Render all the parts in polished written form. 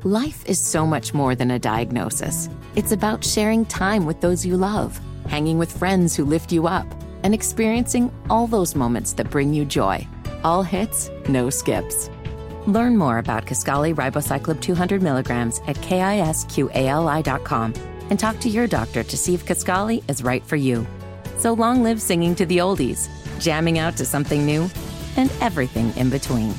Life is so much more than a diagnosis. It's about sharing time with those you love, hanging with friends who lift you up, and experiencing all those moments that bring you joy. All hits, no skips. Learn more about Kisqali Ribociclib 200 milligrams at KISQALI.com and talk to your doctor to see if Kisqali is right for you. So long live singing to the oldies, jamming out to something new, and everything in between.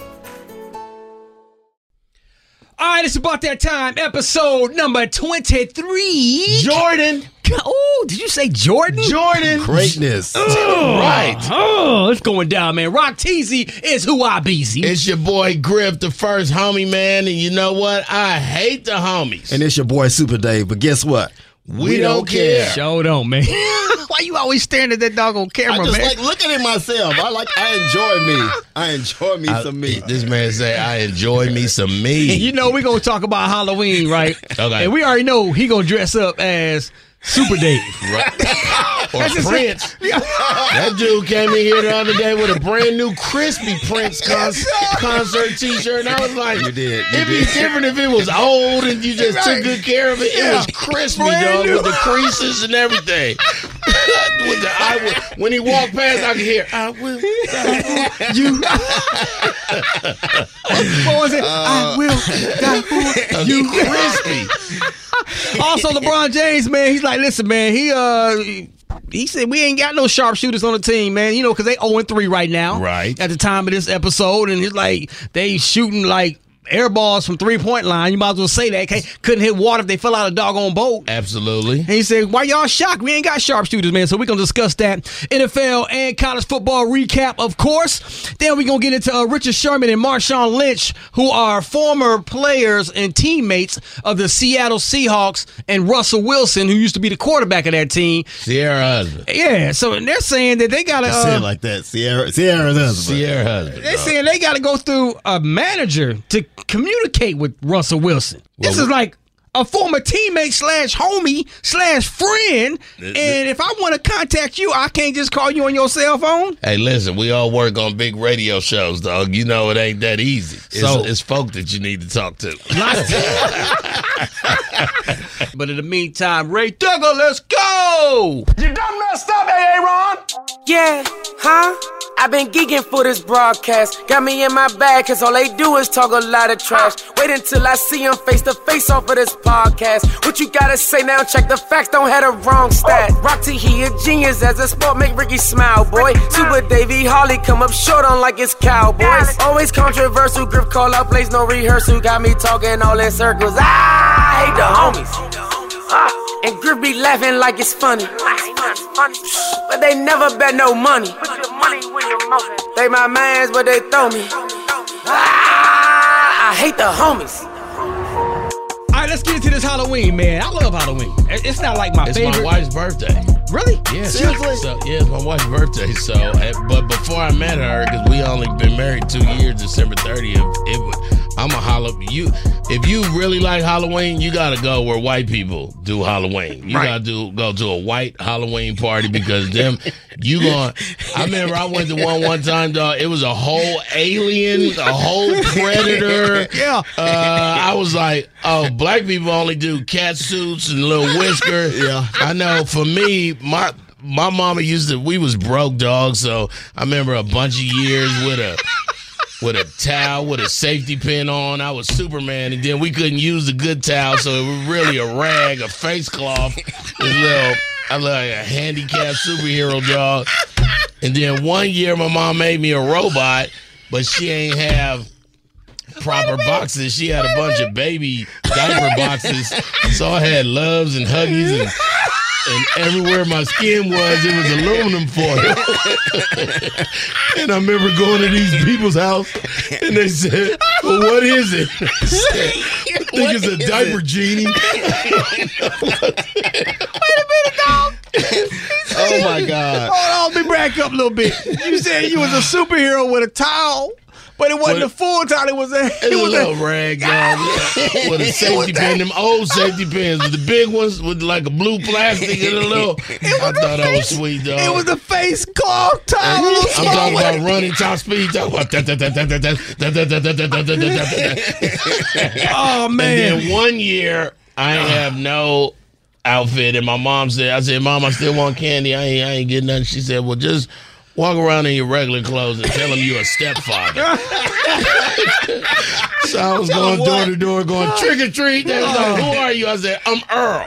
All right, it's about that time. Episode number 23. Jordan. Oh, did you say Jordan? Jordan. Greatness. Right. Oh, it's going down, man. Rock Teasy is who I be. It's your boy Griff, the first homie, man. And you know what? I hate the homies. And it's your boy Super Dave. But guess what? We don't care. Show don't, man. Why you always staring at that doggone camera, I just man? like looking at myself. I enjoy me some me. This man say, I enjoy me some me. You know, we're going to talk about Halloween, right? Okay. And we already know he going to dress up as Super Dave. Right. Or Prince. That dude came in here the other day with a brand new Crispy Prince concert t-shirt. And I was like, it'd be different if it was old and you just took good care of it. It was crispy, dog, with the creases and everything. With the when he walked past, I could hear, I will die for you. What was it? I will die for you. Crispy. Also, LeBron James, man, he's like, listen, man, he said we ain't got no sharpshooters on the team, man, you know, because they 0-3 right now. Right. At the time of this episode, and it's like they shooting like air balls from three-point line. You might as well say that. Couldn't hit water if they fell out of a doggone boat. Absolutely. And he said, why y'all shocked? We ain't got sharpshooters, man. So we're going to discuss that. NFL and college football recap, of course. Then we're going to get into Richard Sherman and Marshawn Lynch, who are former players and teammates of the Seattle Seahawks, and Russell Wilson, who used to be the quarterback of that team. Sierra husband. Yeah, so they're saying that they got to... say it like that. Sierra's husband. Sierra husband. They're saying they got to go through a manager to communicate with Russell Wilson. This is like a former teammate / homie / friend. And if I want to contact you, I can't just call you on your cell phone. Hey, listen, we all work on big radio shows, dog. You know it ain't that easy. It's folk that you need to talk to. But in the meantime, Ray Duggar, let's go! You done messed up, Aaron. Yeah, huh? I've been geeking for this broadcast. Got me in my bag, cause all they do is talk a lot of trash. Wait until I see them face to face off of this podcast. What you gotta say now? Check the facts, don't have the wrong stat. Rock T, he a genius as a sport, make Ricky smile, boy. Super Davey Harley come up short on like it's Cowboys. Always controversial, Griff call out plays, no rehearsal. Got me talking all in circles. I hate the homies. And Griff be laughing like it's funny. But they never bet no money. They my mans, but they throw me. I hate the homies. All right, let's get into this Halloween, man. I love Halloween. It's not like my favorite. It's my wife's birthday. Really? Yeah. Seriously? So, yeah, it's my wife's birthday. So, but before I met her, because we only been married 2 years, December 30th, I'm a Halloween. If you really like Halloween, you gotta go where white people do Halloween. You gotta go to a white Halloween party because them I remember I went to one time, dog. It was a whole alien, a whole predator. Yeah. I was like, oh, black people only do cat suits and little whisker. Yeah. I know. For me, my mama we was broke, dog. So I remember a bunch of years with a towel with a safety pin on. I was Superman, and then we couldn't use the good towel, so it was really a rag, a face cloth, I like a handicapped superhero dog. And then one year, my mom made me a robot, but she ain't have proper boxes. She had a bunch of baby diaper boxes, so I had Loves and Huggies and everywhere my skin was, it was aluminum foil. And I remember going to these people's house, and they said, well, what is it? I think it's a diaper genie. Wait a minute, dog. Oh, my God. Hold on, let me back up a little bit. You said you was a superhero with a towel, But it wasn't a full tie. It was a little rag, dog. With a safety pin, them old safety pins with the big ones with like a blue plastic and a little. I thought that was sweet, dog. It was the face cloth tie. I'm talking about running top speed. Talking about oh man! And then one year I ain't have no outfit, and my mom said, "I said, Mom, I still want candy. I ain't getting nothing." She said, "Well, just walk around in your regular clothes and tell them you're a stepfather." So I was going door to door, going trick or treat. They was like, "Who are you?" I said, "I'm Earl."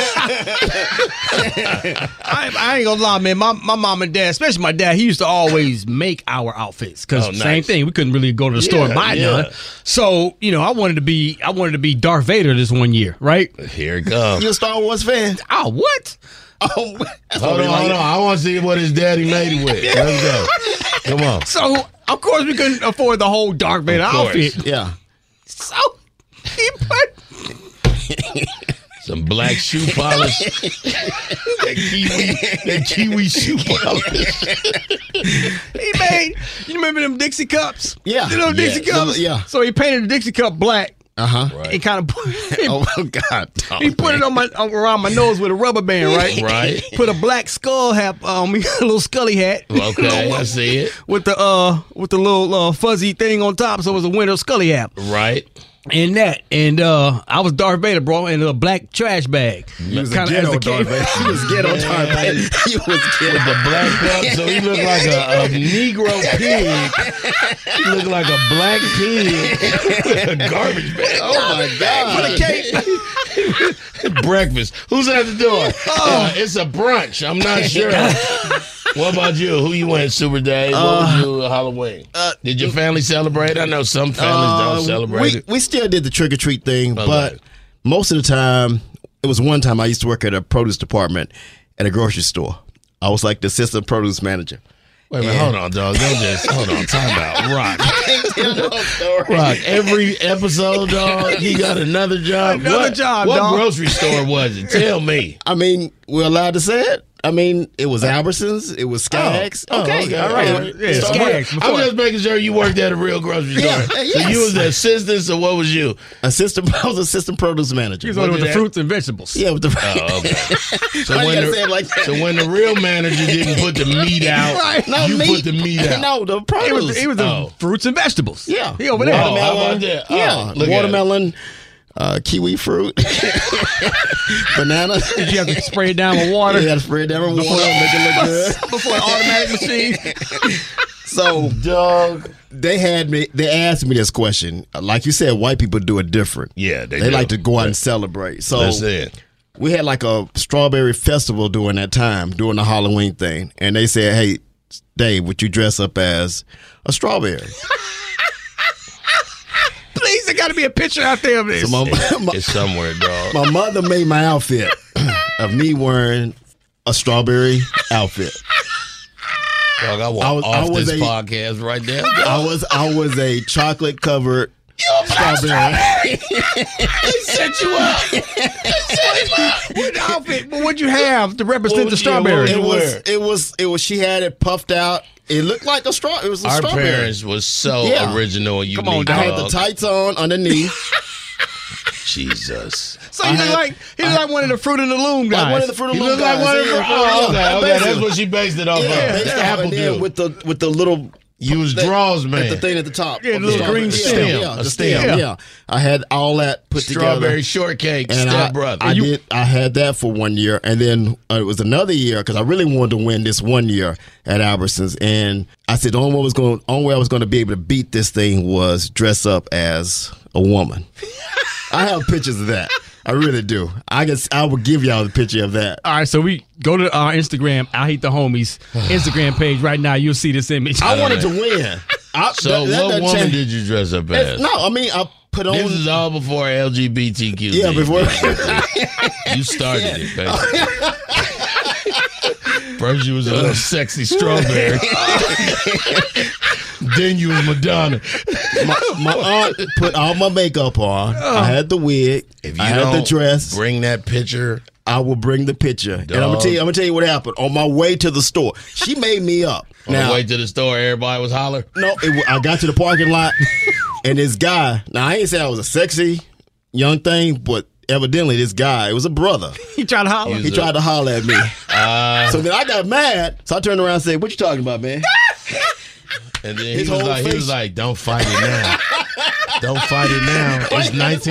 I ain't gonna lie, man. My mom and dad, especially my dad, he used to always make our outfits because same thing. We couldn't really go to the store and buy none. So I wanted to be Darth Vader this one year, right? Here it comes. You a Star Wars fan? Oh, what? Hold on. I want to see what his daddy made it with. Let's go. Come on. So, of course, we couldn't afford the whole Darth Vader outfit. Yeah. So, he put some black shoe polish. that kiwi shoe polish. He made, you remember them Dixie cups? Yeah. You know Dixie cups? Yeah. So he painted the Dixie cup black. Uh-huh. Right. He kind of put Oh God. he put it on around my nose with a rubber band, right? Right. Put a black skull hat on me, a little scully hat. Okay, I see it. With the little fuzzy thing on top, so it was a winter scully hat. Right. And I was Darth Vader, bro, in a black trash bag. You was ghetto Darth Vader. He was ghetto Darth Vader. He was ghetto. With the black cup, so he looked like a Negro pig. He looked like a black pig with a garbage bag. Oh my God. For the cake. Breakfast. Who's at the door? It's a brunch. I'm not sure. What about you? Who you went, Super Dave? What was you Halloween? Did your family celebrate? I know some families don't celebrate it. We still did the trick-or-treat thing, but most of the time, it was one time I used to work at a produce department at a grocery store. I was like the assistant produce manager. Wait a minute, hold on, dog. Hold on, time out. Rock, every episode, dog, he got another job. Another job, what dog. grocery store was it? Tell me. I mean, we're allowed to say it. I mean, it was Albertsons. It was Skaggs. Okay, all right. Yeah, Skaggs. I'm just making sure you worked at a real grocery store. Yeah, So yes. you was the assistant, so what was you? I was assistant produce manager. He was on with the that? fruits and vegetables. Yeah, with the Oh, okay. So Why you when gotta say it like that? so when the real manager didn't put the meat out, Right. No, you meat. put the meat out. No, the produce. He was the fruits and vegetables. Yeah. He over there. Oh, how about that? Oh, Yeah, look at watermelon, kiwi fruit, banana. Did you have to spray it down with water? You got to spray it down with water, make it look good. Before an automatic machine. So, Dog. they asked me this question. Like you said, white people do it different. Yeah, they They do. like to go out and celebrate. So That's it. we had like a strawberry festival during that time, during the Halloween thing. And they said, hey, Dave, would you dress up as a strawberry? Please, there got to be a picture out there of this. So It's somewhere, dog. my mother made my outfit of me wearing a strawberry outfit. Dog, I want I was this a- podcast right there. I was a chocolate covered strawberry. They set you up. What outfit? But what'd you have to represent What the was you- what strawberry? was It was. She had it puffed out. It looked like a straw. It was a Our strawberry. parents was so Yeah. original and unique. on, I dog. had the tights on underneath. Jesus. So he looked like one of the Fruit in the Loom guys. Like one of the Fruit of You the look Loom like guys. one of the. Yeah. Oh, okay, okay. Basically. That's what she based it off Yeah, of. basically. Apple And then do. with the little You was draws, man. the thing at the top. Yeah, of the little strawberry. green Yeah, stem. Yeah, A the stem. stem. Yeah. I had all that put Strawberry together. shortcake, And step brother. I had that for 1 year, and then it was another year because I really wanted to win this 1 year at Albertsons, and I said the only way I was going to be able to beat this thing was dress up as a woman. I have pictures of that. I really do. I will give y'all the picture of that. All right, so we go to our Instagram, I Hate the Homies Instagram page right now. You'll see this image. I wanted to win. So what woman did you dress up as? No, I mean I put on. This is all before LGBTQ. Yeah, before. You started it, baby. First, you was a little sexy strawberry. then you was Madonna. My aunt put all my makeup on. I had the wig. If you I had the dress. bring that picture. I will bring the picture. And I'm gonna tell you what happened. On my way to the store, she made me up. On the way to the store, everybody was holler. No, I got to the parking lot, and this guy. Now I ain't say I was a sexy young thing, but evidently this guy, it was a brother. He tried to holler. He tried to holler at me. So then I got mad. So I turned around and said, "What you talking about, man?" And then he was like, "Don't fight it now. Don't fight it now. It's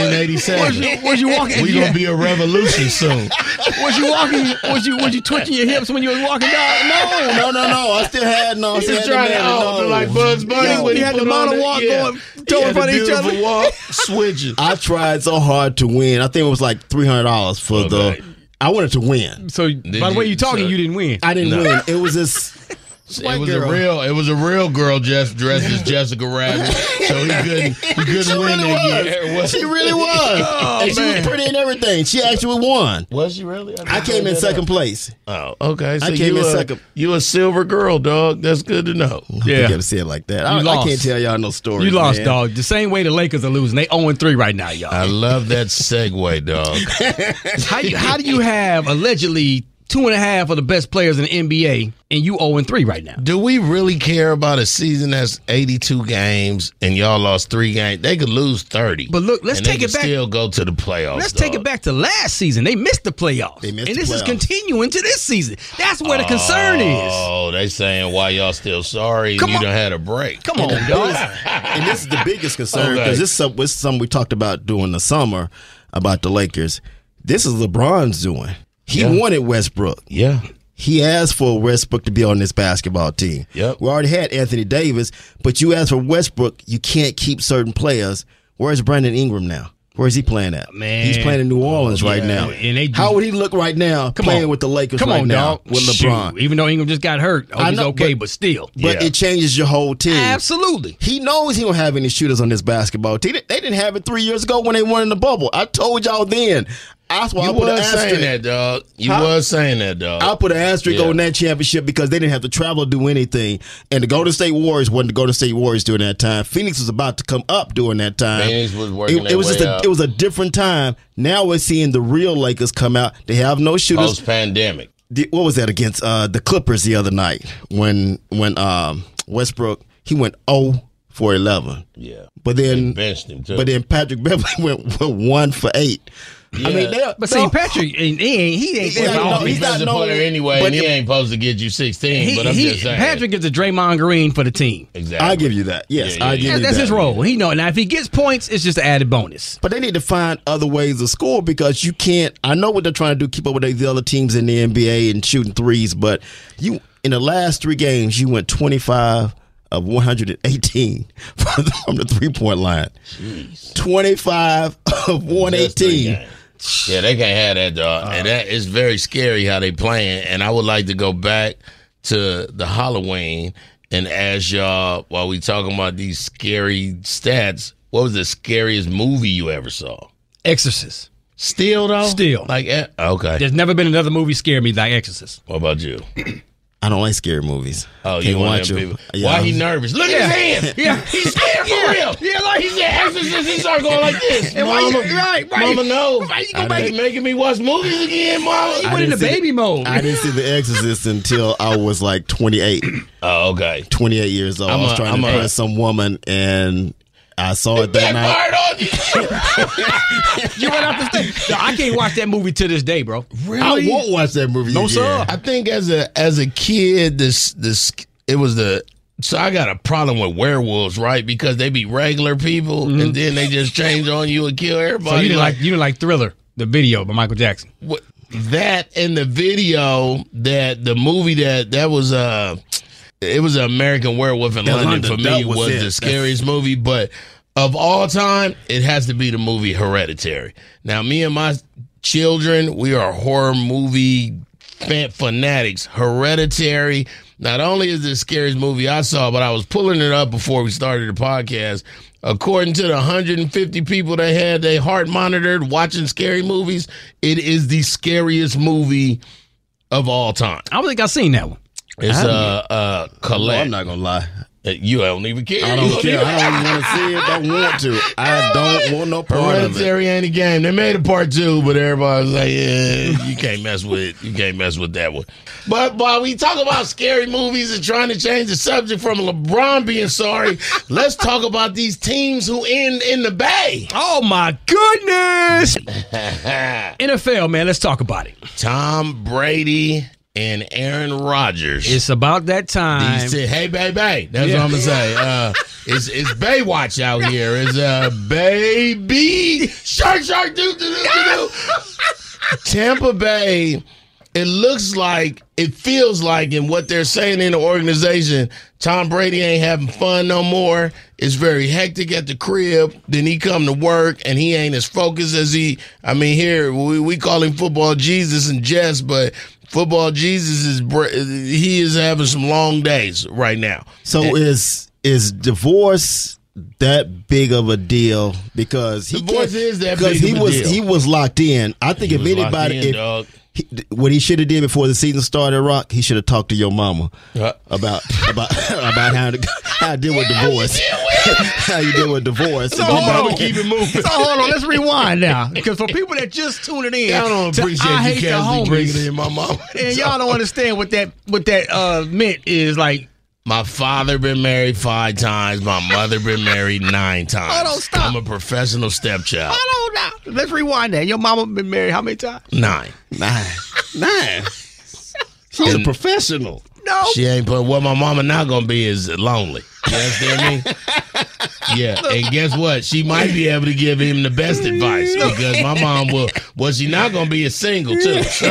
1987. Was you walking? We gonna be a revolution soon." Was you walking? Was you twitching your hips when you was walking down? No. I still had no. I He still was had trying the to like Bugs Bunny when he had put the on monologue going, toward he had the each other. beautiful walk, switches. I tried so hard to win. I think it was like $300 for Okay. I wanted to win. So by the way you talking, you didn't win. I didn't win. It was this. It was a real girl dressed as Jessica Rabbit, so he couldn't win that year. She really was. And she was pretty and everything. She actually won. Was she really? I came in second place. Oh, okay. So I came in second. You a silver girl, dog. That's good to know. You gotta say it like that. I lost. can't tell y'all no stories. You lost, man. dog. The same way the Lakers are losing. They 0-3 right now, y'all. I love that segue, dog. How do you have allegedly 2.5 of the best players in the NBA and you 0-3 right now? Do we really care about a season that's 82 games and y'all lost 3 games? They could lose 30. But look, let's take it back. Still go to the playoffs. Let's take it back to last season. They missed the playoffs. They missed and the this is playoffs. continuing to this season. That's where the concern is. Oh, they saying why y'all still sorry Come and you on. done had a break. Come on, dog. And this is the biggest concern Okay. because this is something we talked about during the summer about the Lakers. This is LeBron's doing. He wanted Westbrook. Yeah. He asked for Westbrook to be on this basketball team. Yep. We already had Anthony Davis, but you asked for Westbrook, you can't keep certain players. Where's Brandon Ingram now? Where's he playing at? Man. He's playing in New Orleans right now. And they just- How would he look right now playing with the Lakers Come right on, now dog. with LeBron? Shoot. Even though Ingram just got hurt, I hope he's know, okay, but still. But it changes your whole team. Absolutely. He knows he don't have any shooters on this basketball team. They didn't have it 3 years ago when they won in the bubble. I told y'all then. That's why You I put an was saying asterisk. that, dog. You was saying that, dog. I put an asterisk on that championship because they didn't have to travel or do anything. And the Golden State Warriors wasn't the Golden State Warriors during that time. Phoenix was about to come up during that time. Phoenix was working it was their way up. It was a different time. Now we're seeing the real Lakers come out. They have no shooters. Post-pandemic. What was that against the Clippers the other night when Westbrook he went 0 for 11. Yeah. But then They benched him, too. But then Patrick Beverly went 1 for 8. Yeah. I mean, But see, Patrick, he ain't He's not He's no- a player anyway, but and he the- ain't supposed to get you 16, but I'm just saying. Patrick is a Draymond Green for the team. Exactly. I give you that. Yes, Yeah, I give you That's that. his role. He know. Now, if he gets points, it's just an added bonus. But they need to find other ways to score because you can't. I know what they're trying to do, keep up with the other teams in the NBA and shooting threes. But you, in the last 3 games, you went 25 of 118 from the 3-point line. Jeez. 25 of 118. Yeah, they can't have that, dog. And that is very scary how they playing. And I would like to go back to the Halloween and ask y'all, while we talking about these scary stats, what was the scariest movie you ever saw? Exorcist. Still, though? Still. Like, okay. There's never been another movie scare me like Exorcist. What about you? I don't like scary movies. Oh, Can't you one watch of them them. people. Yeah. Why he nervous? Look at his hand. Yeah. He's scared for real. Yeah, like He's an exorcist. He started going like this. And why you- Mama, right. Mama, no. Why you go They back? making me watch movies again, Mama. He went into baby mode. I didn't see The Exorcist until I was like 28. Oh, okay. 28 years old. I was trying to impress some woman, and I saw it that night. Backfired on you. You went out the stage. No, I can't watch that movie to this day, bro. I won't watch that movie No, again. sir. I think as a kid, this it was so I got a problem with werewolves, right? Because they be regular people, and then they just change on you and kill everybody. So you didn't like Thriller, the video by Michael Jackson. What- that and the video the movie that was it was an American Werewolf in London for me that was was it. the scariest movie, but of all time it has to be the movie Hereditary. Now me and my children, we are horror movie fanatics. Hereditary not only is the scariest movie I saw, but I was pulling it up before we started the podcast. According to the 150 people that had their heart monitored watching scary movies, it is the scariest movie of all time. I don't think I've seen that one. It's Well, Colette. I'm not gonna lie. You don't even care. I don't care. I don't want to see it. Don't want to. I don't want no part of it. Hereditary ain't a game. They made a part 2, but everybody was like, yeah, you can't mess with it. You can't mess with that one. But while we talk about scary movies and trying to change the subject from LeBron being sorry, let's talk about these teams who end in the Bay. Oh, my goodness. NFL, man, let's talk about it. Tom Brady and Aaron Rodgers. It's about that time. He said, hey, baby. That's what I'm going to say. It's Baywatch out here. It's baby. Shark, do. Tampa Bay, it feels like, in what they're saying in the organization, Tom Brady ain't having fun no more. It's very hectic at the crib. Then he come to work, and he ain't as focused as here, we call him Football Jesus and Jess, but Football Jesus is having some long days right now. So is divorce that big of a deal? Because divorce is that big of a deal. He was locked in. I think if anybody, what he should have did before the season started, Rock, he should have talked to your mama about how to deal with divorce. How you deal with divorce. So hold on. Keep it moving. So hold on, let's rewind now. Because for people that just tuning in, y'all don't appreciate I hate the homies, bringing in my mama. And y'all don't understand what that meant is like. My father been married 5 times. My mother been married 9 times. Hold on, stop. I'm a professional stepchild. Hold on now. Let's rewind that. Your mama been married how many times? 9. She's a professional. No. She ain't, but what my mama not going to be is lonely. You understand me? Yeah, and guess what? She might be able to give him the best advice because my mom will. Well, she not gonna be a single too. So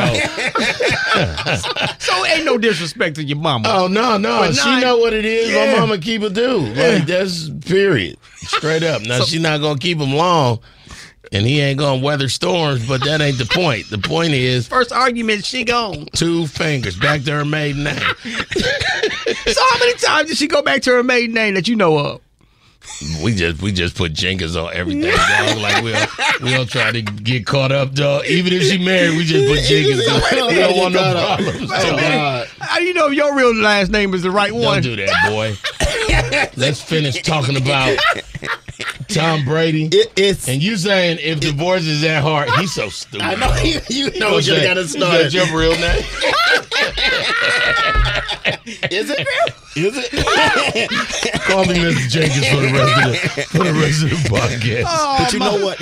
ain't no disrespect to your mama. Oh no, she know what it is. Yeah. My mama keep it do. Like that's period, straight up. Now she not gonna keep him long, and he ain't gonna weather storms. But that ain't the point. The point is, first argument, she gone 2 fingers back to her maiden name. So how many times did she go back to her maiden name that you know of? We just put Jenkins on everything, dog. Like we don't try to get caught up, dog. Even if she married, we just put Jenkins on. We don't want no problems. How do you know if your real last name is the right one? Don't do that, boy. Let's finish talking about Tom Brady. And you saying if divorce is that hard, he's so stupid. I know you know you got to start. Is that your real name? Is it? Is it? Call me Mr. Jenkins for the rest of the podcast. Oh, but you know what?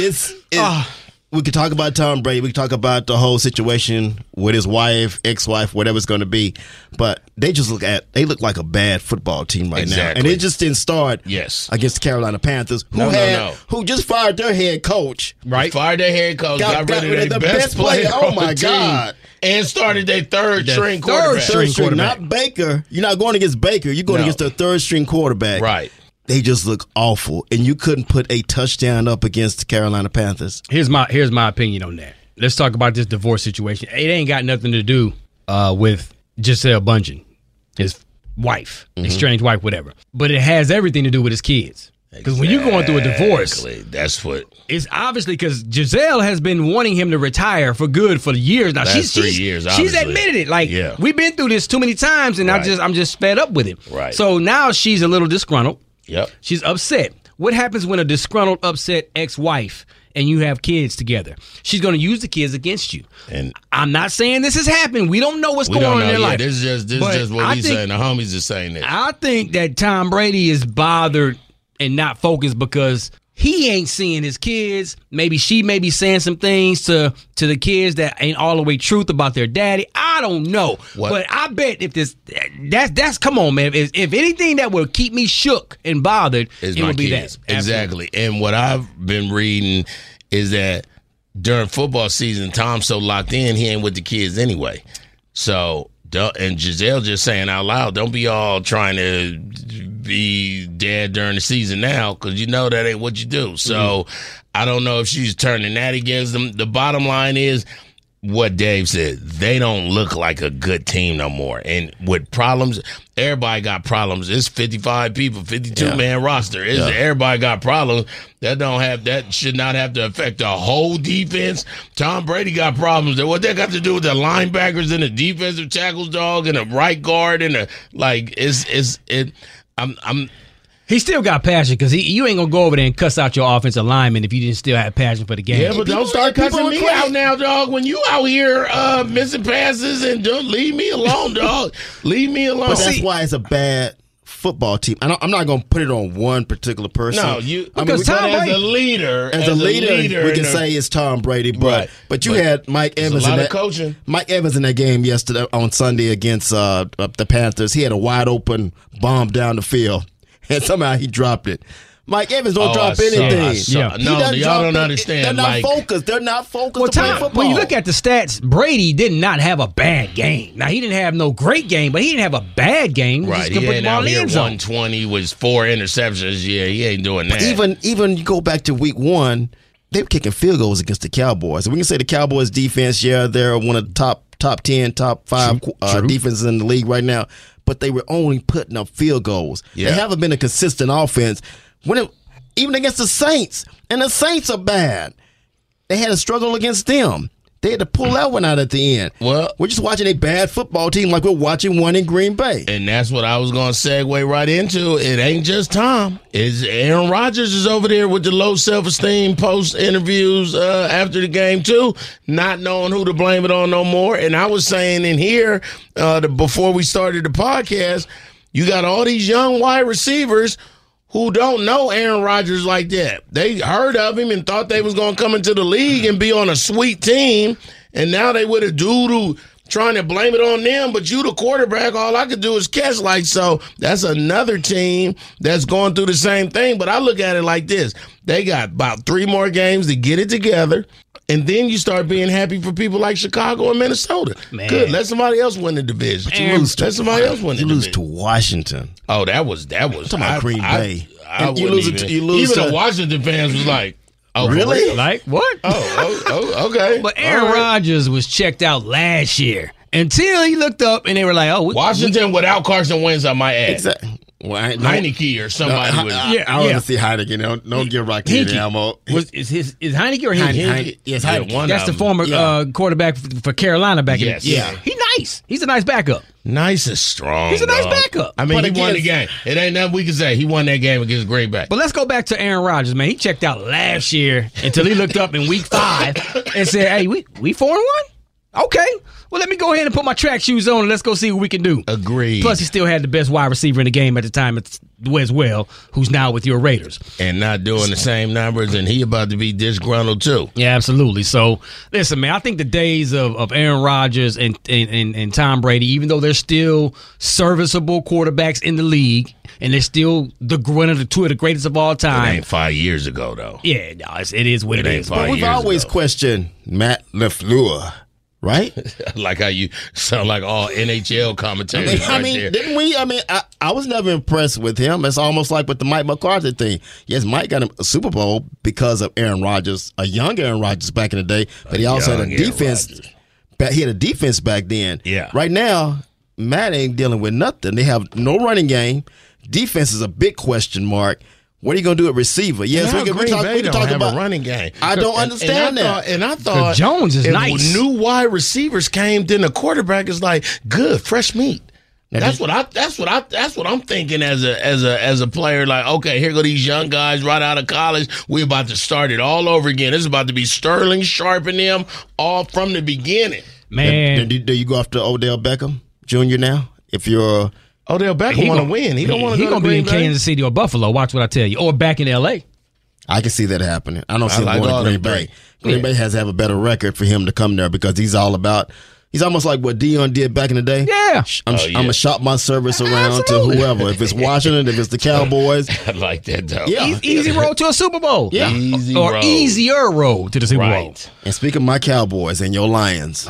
We could talk about Tom Brady. We could talk about the whole situation with his wife, ex-wife, whatever it's going to be. But they look like a bad football team right now. And it just didn't start against the Carolina Panthers, who just fired their head coach. Right. Fired their head coach, got rid of their best player. Oh, my God. And started their third-string quarterback. Third-string, not Baker. You're not going against Baker. You're going against their third-string quarterback. Right. They just look awful, and you couldn't put a touchdown up against the Carolina Panthers. Here's my opinion on that. Let's talk about this divorce situation. It ain't got nothing to do with Gisele Bundchen, his wife, estranged wife, whatever. But it has everything to do with his kids. Because when you're going through a divorce, that's what it's obviously because Gisele has been wanting him to retire for good for years now. She's 3 years. She's admitted it. Like we've been through this too many times, and I'm just fed up with it. Right. So now she's a little disgruntled. Yep. She's upset. What happens when a disgruntled, upset ex-wife and you have kids together? She's going to use the kids against you. And I'm not saying this has happened. We don't know what's going on in their life. This is just what he's saying. The homies are saying this. I think that Tom Brady is bothered and not focused because he ain't seeing his kids. Maybe she may be saying some things to the kids that ain't all the way truth about their daddy. I don't know. But I bet if that's come on, man. If anything that would keep me shook and bothered, it would be that. Exactly. And what I've been reading is that during football season, Tom's so locked in, he ain't with the kids anyway. So, and Gisele just saying out loud, don't be all trying to be dad during the season now because you know that ain't what you do. So I don't know if she's turning that against them. The bottom line is what Dave said. They don't look like a good team no more. And with problems, everybody got problems. It's 55 people, 52-man roster. Everybody got problems. That should not have to affect the whole defense. Tom Brady got problems. What that got to do with the linebackers and the defensive tackles, dog, and the right guard and He still got passion because you ain't gonna go over there and cuss out your offensive lineman if you didn't still have passion for the game. Yeah, but don't start cussing me out now, dog. When you out here missing passes and don't leave me alone, dog. Leave me alone. But that's why it's a bad football team. I'm not going to put it on one particular person. No, because Tom Brady, as a leader, we can say it's Tom Brady. But you had Mike Evans in that coaching. Mike Evans in that game yesterday on Sunday against the Panthers. He had a wide open bomb down the field, and somehow he dropped it. Mike Evans don't drop anything. No, y'all don't understand. They're not focused. They're not focused well, to play football. When you look at the stats, Brady did not have a bad game. Now, he didn't have no great game, but he didn't have a bad game. Right, he ain't out here 120 with 4 interceptions. Yeah, he ain't doing that. Even you go back to week 1, they were kicking field goals against the Cowboys. And we can say the Cowboys defense, they're one of the top 10, top 5 defenses in the league right now. But they were only putting up field goals. Yeah. They haven't been a consistent offense. Even against the Saints, and the Saints are bad. They had a struggle against them. They had to pull that one out at the end. Well, we're just watching a bad football team like we're watching one in Green Bay. And that's what I was going to segue right into. It ain't just Tom. It's Aaron Rodgers is over there with the low self-esteem post-interviews after the game, too, not knowing who to blame it on no more. And I was saying in here before we started the podcast, you got all these young wide receivers who don't know Aaron Rodgers like that. They heard of him and thought they was going to come into the league and be on a sweet team, and now they with a dude trying to blame it on them, but you the quarterback, all I could do is catch. So that's another team that's going through the same thing, but I look at it like this. They got about 3 more games to get it together, and then you start being happy for people like Chicago and Minnesota. Man. Good. Let somebody else win the division. Let somebody else win the division. You lose to Washington. Oh, that was. I'm talking about Green Bay. You lose even the Washington fans was like, oh, really? Like what? Oh, okay. But Aaron Rodgers was checked out last year until he looked up and they were like, oh, Washington without Carson Wentz, I might add. Exactly. Well, Heineke or somebody. I want to see Heineke. Don't give Rocky any ammo. Is Heineke or Heineke? Yes, Heineke. That's the former quarterback for Carolina back in the day. Yeah. He's nice. He's a nice backup. Nice is strong. He's a nice backup. I mean, he won the game. It ain't nothing we can say. He won that game against Green Bay. But let's go back to Aaron Rodgers, man. He checked out last year until he looked up in week 5 and said, hey, we 4-1? Okay. Well, let me go ahead and put my track shoes on and let's go see what we can do. Agreed. Plus, he still had the best wide receiver in the game at the time as well, who's now with your Raiders. And not doing the same numbers, and he about to be disgruntled, too. Yeah, absolutely. So, listen, man, I think the days of Aaron Rodgers and Tom Brady, even though they're still serviceable quarterbacks in the league, and they're still one of the 2 of the greatest of all time. It ain't 5 years ago, though. Yeah, no, it is what it is. But we've always questioned Matt LaFleur. Right? Like how you sound like all NHL commentators. Didn't we? I was never impressed with him. It's almost like with the Mike McCarthy thing. Yes, Mike got him a Super Bowl because of Aaron Rodgers, a young Aaron Rodgers back in the day, but he also had a defense. He had a defense back then. Yeah. Right now, Matt ain't dealing with nothing. They have no running game. Defense is a big question mark. What are you going to do at receiver? Yes, we can talk about a running game. I don't understand that. I thought Jones is nice. New wide receivers came, then the quarterback is like, good, fresh meat. That's what I'm thinking as a player. Like, okay, here go these young guys right out of college. We're about to start it all over again. This is about to be Sterling Sharp and them all from the beginning. Man, do you go after Odell Beckham Jr. now? If you're Odell Beckham want to win. He don't want to go to Green Bay. He's going to be in Kansas City or Buffalo. Watch what I tell you. Or back in L.A. I can see that happening. I don't see him going to Green Bay. Green Bay has to have a better record for him to come there because he's almost like what Dion did back in the day. Yeah. I'm going to shop my service around to whoever. If it's Washington, if it's the Cowboys. I like that, though. Yeah. Easy road to a Super Bowl. Yeah. Easier road to the Super Bowl. And speaking of my Cowboys and your Lions.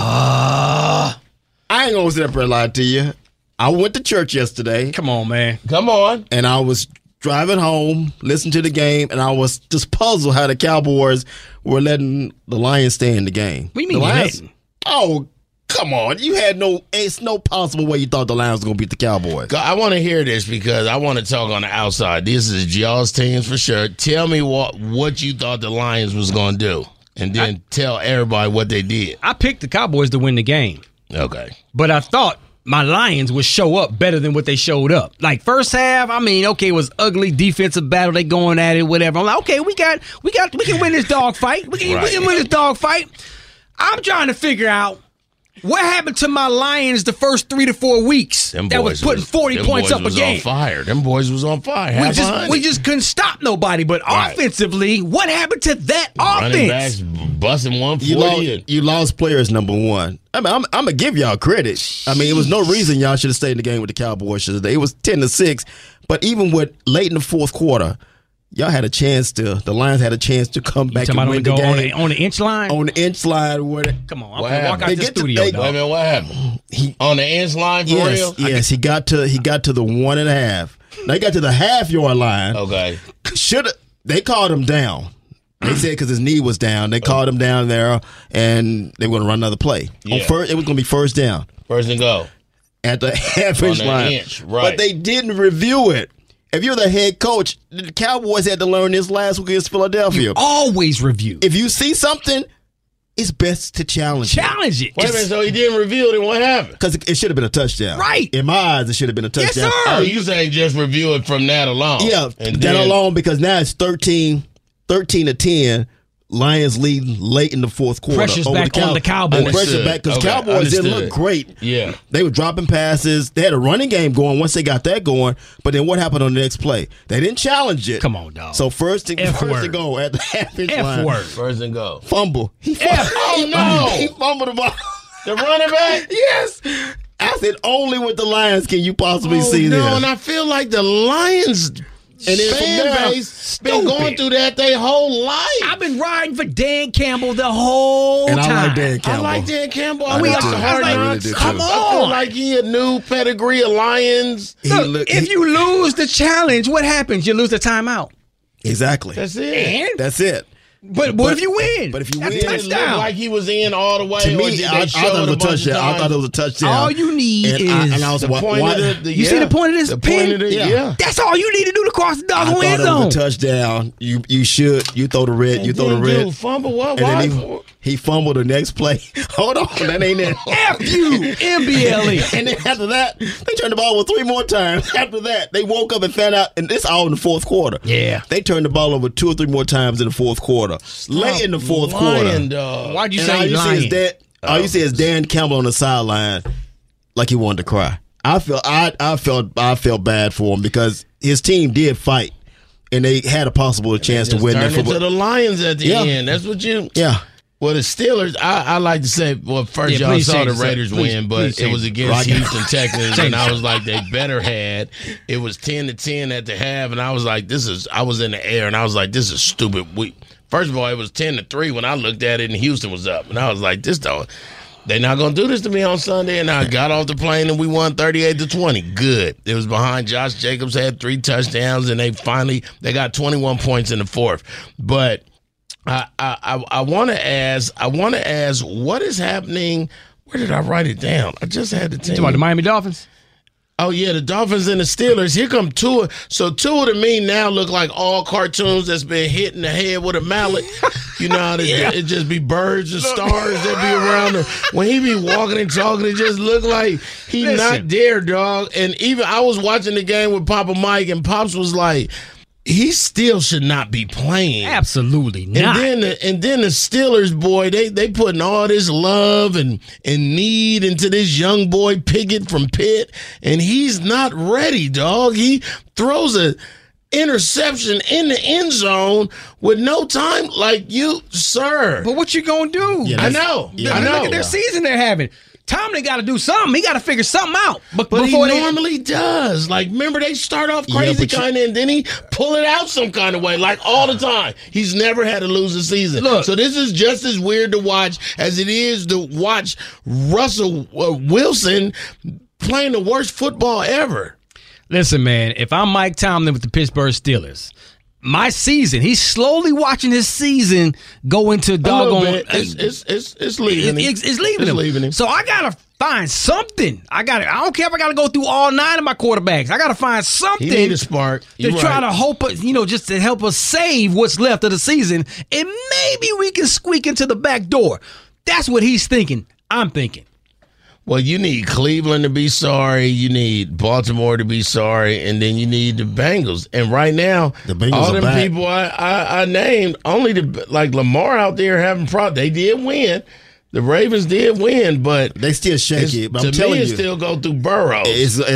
I ain't going to sit up here and lie to you. I went to church yesterday. Come on, man. Come on. And I was driving home, listening to the game, and I was just puzzled how the Cowboys were letting the Lions stay in the game. What do you mean letting? Oh, come on. It's no possible way you thought the Lions were going to beat the Cowboys. I want to hear this because I want to talk on the outside. This is y'all's teams for sure. Tell me what you thought the Lions was going to do, and then tell everybody what they did. I picked the Cowboys to win the game. Okay. But I thought my Lions would show up better than what they showed up. Like first half, I mean, okay, it was ugly defensive battle. They going at it, whatever. I'm like, okay, we can win this dog fight. We can win this dog fight. I'm trying to figure out what happened to my Lions the first 3 to 4 weeks that was putting 40 points up a game. Them boys was on fire. We just couldn't stop nobody. But offensively, what happened to that Running offense? backs busting 140. You lost players, number one. I mean, I'm going to give y'all credit. I mean, it was no reason y'all should have stayed in the game with the Cowboys today. It was 10-6. But even with late in the fourth quarter, y'all had a chance the Lions had a chance to come back and win the game. On the inch line? On the inch line. Come on, I'm going to walk out the studio. Wait a minute, what happened? On the inch line for real? Yes, he got to the 1.5. Now he got to the half-yard line. Okay. They called him down. They said because his knee was down. They called him down there, and they were going to run another play. Yeah. It was going to be first down. First and go. At the half-inch line. Inch, right. But they didn't review it. If you're the head coach, the Cowboys had to learn this last week against Philadelphia. You always review. If you see something, it's best to challenge it. It. Wait a minute, so he didn't reveal it, what happened? Because it should have been a touchdown. Right. In my eyes, it should have been a touchdown. Yes, sir. Oh, you saying just review it from that alone? Yeah, and that alone, because now it's 13-10. Lions leading late in the fourth quarter. Pressure's back on the Cowboys. Pressure back because Cowboys didn't look great. Yeah. They were dropping passes. They had a running game going once they got that going. But then what happened on the next play? They didn't challenge it. Come on, dog. So first to go at the half-inch line. First and go. Fumble. He fumbled the ball. The running back? Yes. I said only with the Lions can you possibly see this. And I feel like the Lions fan base been going through that their whole life. I've been riding for Dan Campbell the whole time. I like Dan Campbell. I like Dan Campbell. I watched the Hard Knocks. Come on. I feel like he a new pedigree of Lions. Look, if you lose the challenge, what happens? You lose the timeout. Exactly. That's it. That's it. But what if you win? But if you It win, didn't look like he was in all the way. to me, I thought it was a touchdown. I thought it was a touchdown. All you need is the point of the you see the point of this pin? Yeah. That's all you need to do to cross the dog I end thought it was zone. a touchdown. You throw the red. You throw the red. Fumble what? And then he fumbled the next play. Hold on, that ain't it. FUMBLE. And then after that, they turned the ball over 3 more times. After that, they woke up and found out, and this all in the fourth quarter. Yeah. They turned the ball over 2 or 3 more times in the fourth quarter. Late in the fourth quarter. Dog. Why'd you And say lying? all you see is Dan Campbell on the sideline, like he wanted to cry. I felt bad for him because his team did fight, and they had a possible chance to win that football. Into the Lions at the end. That's what you. Yeah. Well, the Steelers, I like to say, first y'all saw the Raiders win, but it was against Houston Texans, and I was like, they better had. It was 10-10 at the half, and I was like, I was in the air, and I was like, this is stupid. First of all, it was 10-3 when I looked at it, and Houston was up, and I was like, they're not going to do this to me on Sunday, and I got off the plane, and we won 38-20. Good. It was behind Josh Jacobs, had 3 touchdowns, and they got 21 points in the fourth. But I want to ask, what is happening? Where did I write it down? I just had to tell you. Talking about the Miami Dolphins? Oh, yeah, the Dolphins and the Steelers. Here come Tua. So Tua to me now look like all cartoons that's been hit in the head with a mallet. You know how it just be birds and stars that be around him. When he be walking and talking, it just look like he not there, dog. And even I was watching the game with Papa Mike, and Pops was like, he still should not be playing. Absolutely not. And then the Steelers, boy, they putting all this love and need into this young boy Pickett from Pitt, and he's not ready, dog. He throws a interception in the end zone with no time, like you, sir. But what you gonna do? Yeah, I know. I know. Look at their season they're having. Tomlin got to do something. He got to figure something out. But he normally does. Like, remember, they start off crazy kind of, and then he pull it out some kind of way, like all the time. He's never had a losing season. Look, so this is just as weird to watch as it is to watch Russell Wilson playing the worst football ever. Listen, man, if I'm Mike Tomlin with the Pittsburgh Steelers, my season, he's slowly watching his season go into doggone. It's leaving him. It's leaving him. So I gotta find something. I don't care if I gotta go through all 9 of my quarterbacks. I gotta find something. He need a spark. To try to hope, just to help us save what's left of the season, and maybe we can squeak into the back door. That's what he's thinking. I'm thinking. Well, you need Cleveland to be sorry. You need Baltimore to be sorry. And then you need the Bengals. And right now, The Bengals all are them back. people I named, only like Lamar out there having problems. They did win. The Ravens did win, but They still shaky. But to I'm telling me, it you, still go through Burrows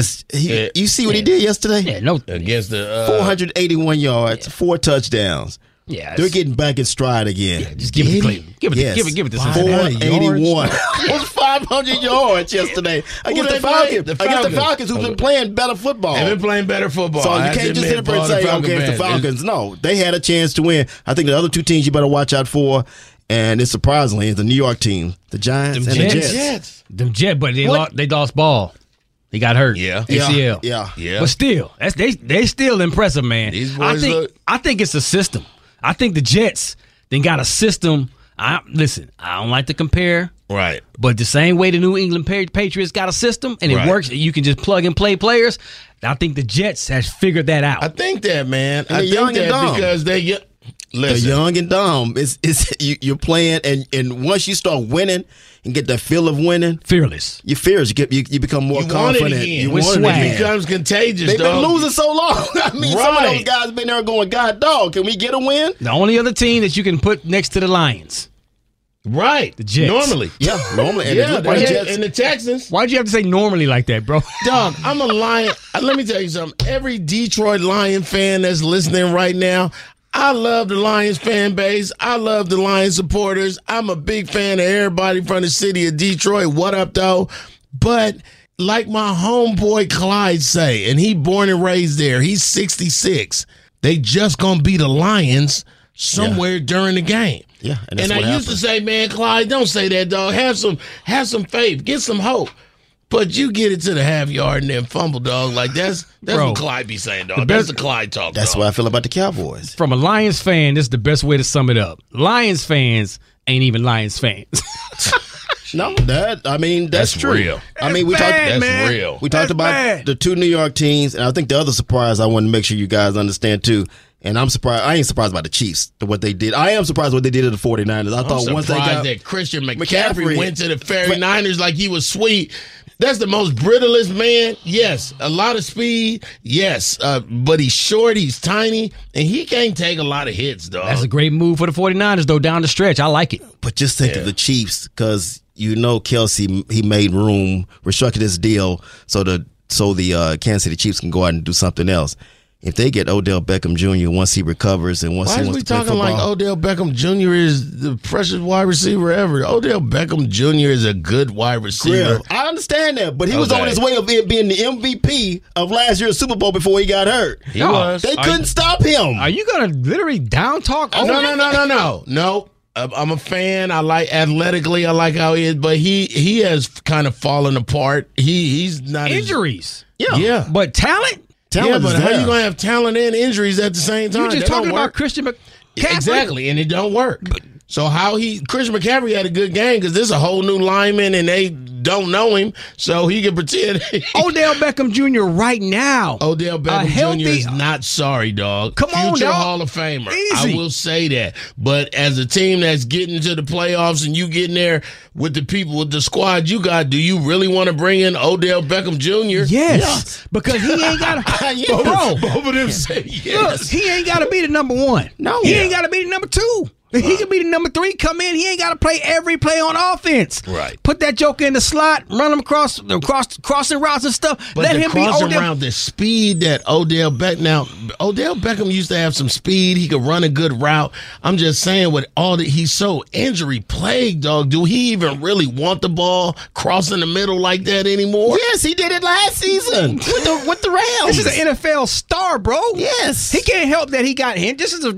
you see what he did yesterday? Yeah, no. against the 481 yards, 4 touchdowns. Yeah, They're getting back in stride again. just give it to Cleveland. Give it to Cincinnati. 481. It was 500 yards yesterday against they the Falcons. play? The Against the Falcons. Falcons, who've been playing better football. They've been playing better football. So I you have to can't just admit, sit up and ball say, the Falcon okay, it's the band. Falcons. No, they had a chance to win. I think the other two teams you better watch out for, and it's surprisingly, it's the New York team, the Giants and the Jets. Them Jets, but they lost ball. He got hurt. Yeah. ACL. Yeah. But still, they still impressive, man. These boys I think it's a system. I think the Jets then got a system. Listen, I don't like to compare, Right. but the same way the New England Patriots got a system and it Right. works, you can just plug and play players. I think the Jets has figured that out. I think that, man. And I they're think young and that dumb. because They're listen. young and dumb. You're playing, and once you start winning and get that feel of winning, Fearless. you fears you become more You want it confident. again. You With want it swag. It again. becomes contagious, They've been dog. losing so long. I mean, some of those Right. guys been there going, God, dog, can we get a win? The only other team that you can put next to the Lions. Right. The Jets. Normally. Yeah, normally. And Yeah, the Jets, and the Texans. Why'd you have to say normally like that, bro? Dog, I'm a Lion. Let me tell you something. Every Detroit Lion fan that's listening right now, I love the Lions fan base. I love the Lions supporters. I'm a big fan of everybody from the city of Detroit. What up, though? But like my homeboy Clyde say, and he born and raised there, he's 66. They just gonna beat the Lions somewhere during the game. Yeah, and that's what I used to say, man, Clyde, don't say that, dog. Have some faith. Get some hope. But you get it to the half yard and then fumble, dog. Like that's Bro, what Clyde be saying, dog. the That's best- the Clyde talk. that's dog. what I feel about the Cowboys. From a Lions fan, this is the best way to sum it up. Lions fans ain't even Lions fans. No, that's true. real. I mean, we That's talked. bad, That's man. real. We talked That's about bad. the two New York teams, and I think the other surprise I want to make sure you guys understand too. And I'm surprised. I ain't surprised by the Chiefs, what they did. I am surprised what they did to the 49ers. I I'm thought once they surprised got that Christian McCaffrey McCaffrey went to the 49ers like he was sweet. That's the most brittlest man. Yes, a lot of speed. Yes, but he's short, he's tiny, and he can't take a lot of hits, dog. That's a great move for the 49ers, though, down the stretch. I like it. But just think of the Chiefs, because Kelsey, he made room, restructured his deal so the Kansas City Chiefs can go out and do something else. If they get Odell Beckham Jr. once he recovers and once Why he is wants we to play talking football, like Odell Beckham Jr. is the freshest wide receiver ever? Odell Beckham Jr. is a good wide receiver. Yeah, I understand that, but he was Okay. on his way of being the MVP of last year's Super Bowl before he got hurt. He was. They couldn't stop him. Are you going to literally down talk? No. I'm a fan. I like athletically. I like how he is, but he has kind of fallen apart. He's not Injuries. Yeah. But talent? Talent but is how there. you gonna have talent and injuries at the same time? You just That talking don't about work. Christian McCaffrey? Exactly, and it don't work. So Christian McCaffrey had a good game because this is a whole new lineman and they don't know him, so he can pretend. Odell Beckham Jr. right now. Odell Beckham healthy- Jr. is not sorry, dog. Come on, Future dog. Hall of Famer. Easy. I will say that. But as a team that's getting to the playoffs and you getting there with the people, with the squad you got, do you really want to bring in Odell Beckham Jr.? Yes, because he ain't got to. Bro, Both of them say look, yes. he ain't got to be the number one. No. He Yeah. ain't got to be the number two. He could be the number three, come in. He ain't got to play every play on offense. Right. Put that joker in the slot, run him across crossing routes and stuff. But Let the him be crossing Odell. around the speed that Odell Beckham used to have some speed. He could run a good route. I'm just saying, with all that, he's so injury plagued, dog. Do he even really want the ball crossing the middle like that anymore? Yes, he did it last season with the Rams. This is an NFL star, bro. Yes. He can't help that he got hit. This is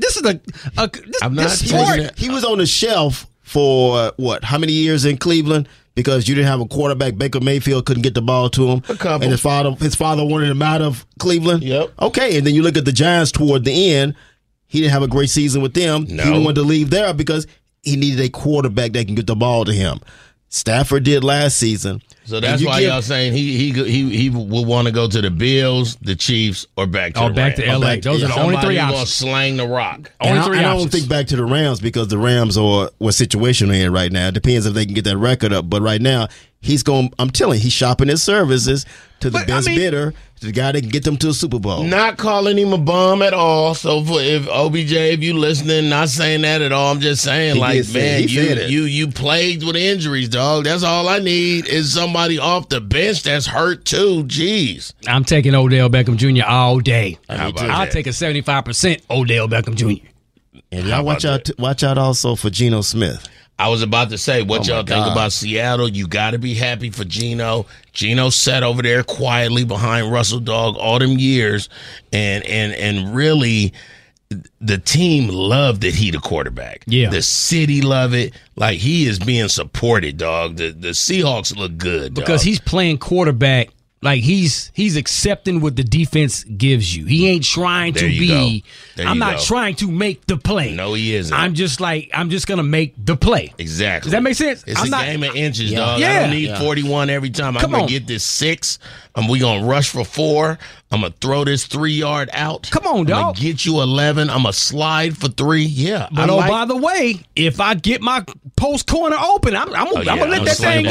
I'm not this taking sport. that. He was on the shelf for how many years in Cleveland? Because you didn't have a quarterback. Baker Mayfield couldn't get the ball to him. A couple. And his father wanted him out of Cleveland. Yep. Okay, and then you look at the Giants toward the end. He didn't have a great season with them. No. He wanted to leave there because he needed a quarterback that can get the ball to him. Stafford did last season. So that's why y'all saying he will want to go to the Bills, the Chiefs, or back to the back Rams. to LA. Those are the only three options. Going to slang the rock. Only three I options. don't think back to the Rams because the Rams are what situation they're in right now. It depends if they can get that record up. But right now, he's shopping his services to the best bidder, to the guy that can get them to a Super Bowl. Not calling him a bum at all. So if OBJ, if you listening, not saying that at all. I'm just saying, you plagued with injuries, dog. That's all I need is somebody off the bench that's hurt too. Jeez. I'm taking Odell Beckham Jr. all day. I'll take a 75% Odell Beckham Jr. And y'all watch out also for Geno Smith. I was about to say, what y'all think about Seattle? You got to be happy for Geno. Geno sat over there quietly behind Russell Dog all them years, and really, the team loved that he the quarterback. Yeah, the city love it. Like he is being supported, dog. The Seahawks look good because he's playing quarterback. Like he's accepting what the defense gives you. He ain't trying to be. I'm not trying to make the play. No, he isn't. I'm just gonna make the play. Exactly. Does that make sense? It's game of inches, dog. Yeah. I don't need 41 every time. I'm gonna get this 6. We gonna rush for 4. I'm gonna throw this 3-yard out. Come on, dog. I'm gonna get you 11. I'm gonna slide for 3. Yeah. But by the way, if I get my post corner open, I'm gonna let that thing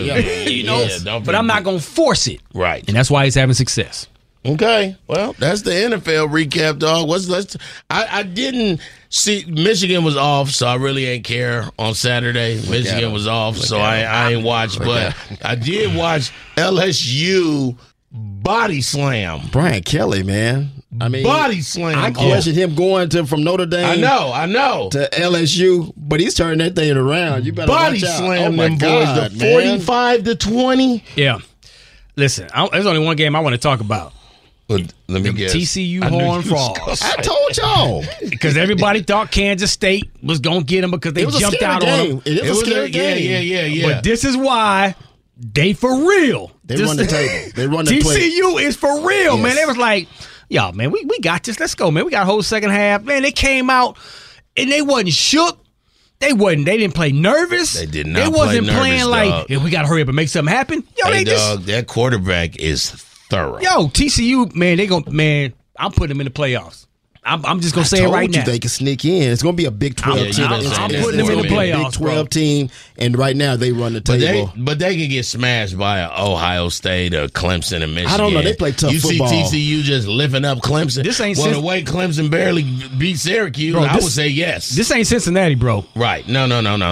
go. But I'm not gonna force it. Right. And that's why he's having success. Okay. Well, that's the NFL recap, dog. I didn't see Michigan was off, so I really ain't care on Saturday. Michigan was off, so I ain't watched, but I did watch LSU body slam. Brian Kelly, man. I mean, body slam. I questioned him going from Notre Dame. I know. To LSU, but he's turning that thing around. You better body watch out. Slam them boys. The 45-20. Yeah. Listen, there's only one game I want to talk about. Let me guess. TCU Horned Frogs. I told y'all. Because everybody thought Kansas State was going to get them because they jumped out on them. It was a scary game. Yeah. But this is why they for real. They run the table. They run the TCU is for real, man. They was like, yo, man, we got this. Let's go, man. We got a whole second half. Man, they came out and they wasn't shook. They didn't play nervous. They did not. They wasn't play playing nervous, like, hey, we got to hurry up and make something happen. Yo, that quarterback is thorough. Yo, TCU, man, I'm putting them in the playoffs. I'm just going to say it right now. They can sneak in. It's going to be a Big 12 team. I'm putting them in the playoffs, Big 12 team, and right now they run the table. But they can get smashed by Ohio State or Clemson and Michigan. I don't know. They play tough football. You see TCU just lifting up Clemson. The way Clemson barely beat Syracuse, I would say yes. This ain't Cincinnati, bro. Right. No.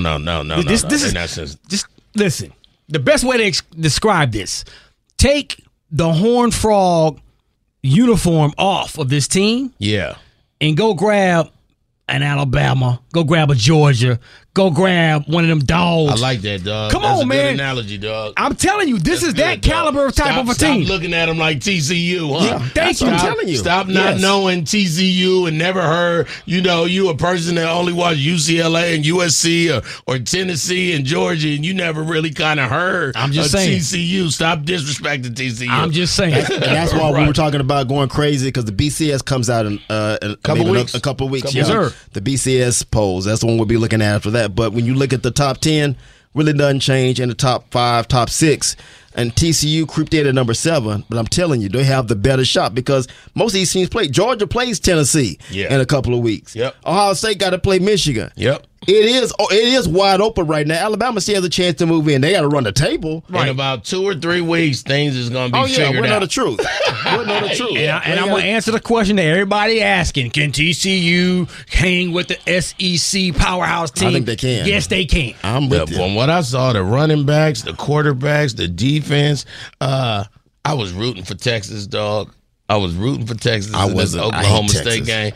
This is just listen. The best way to describe this: take the Horned Frog uniform off of this team. Yeah. And go grab an Alabama. Go grab a Georgia. Go grab one of them dogs. I like that, dog. Come That's on, a man. Good analogy, dog. I'm telling you, this is that caliber type of a team. Stop looking at them like TCU, huh? Yeah, thank you. I'm telling you. Stop not knowing TCU and never heard, you a person that only watched UCLA and USC or Tennessee and Georgia, and you never really kind of heard I'm just saying. TCU. Stop disrespecting TCU. I'm just saying. And that's why we were talking about going crazy, because the BCS comes out in a couple of weeks. Yes, sir. The BCS polls. That's the one we'll be looking at after that. But when you look at the top 10, really doesn't change in the top 5, top 6. And TCU creeped in at number 7. But I'm telling you, they have the better shot because most of these teams play. Georgia plays Tennessee in a couple of weeks. Yep. Ohio State got to play Michigan. Yep. It is wide open right now. Alabama still has a chance to move in. They got to run the table. In about 2 or 3 weeks, things is going to be figured out. We know the truth. We know the truth. And I'm going to answer the question that everybody asking. Can TCU hang with the SEC powerhouse team? I think they can. Yes, they can. I'm with you. From what I saw, the running backs, the quarterbacks, the defense, I was rooting for Texas, dog. I was rooting for Texas in this Oklahoma State game.